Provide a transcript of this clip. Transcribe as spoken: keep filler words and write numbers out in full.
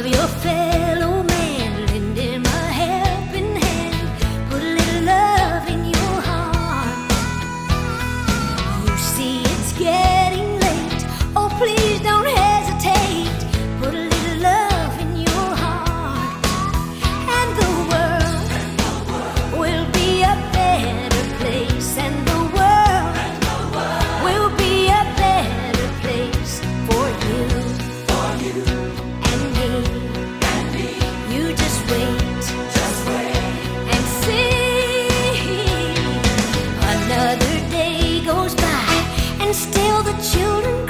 of your fellow man, lend him a helping hand, put a little love in your heart. You see it's getting late, oh please don't hesitate, put a little love in your heart, and the world will be a better place, and the world will be a better place for you and me. You just wait and see. Another day goes by and still the children